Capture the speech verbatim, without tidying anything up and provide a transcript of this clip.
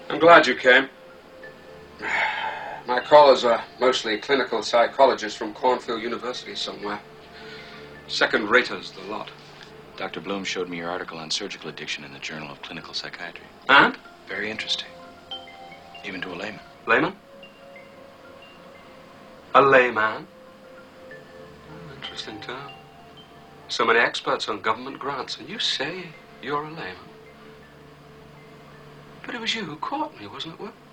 I'm glad you came. My callers are mostly clinical psychologists from Cornfield University somewhere. Second-raters, the lot. Doctor Bloom showed me your article on surgical addiction in the Journal of Clinical Psychiatry. And? Very interesting. Even to a layman. Layman? A layman? Oh, interesting term. So many experts on government grants, and you say you're a layman. But it was you who caught me, wasn't it, Will?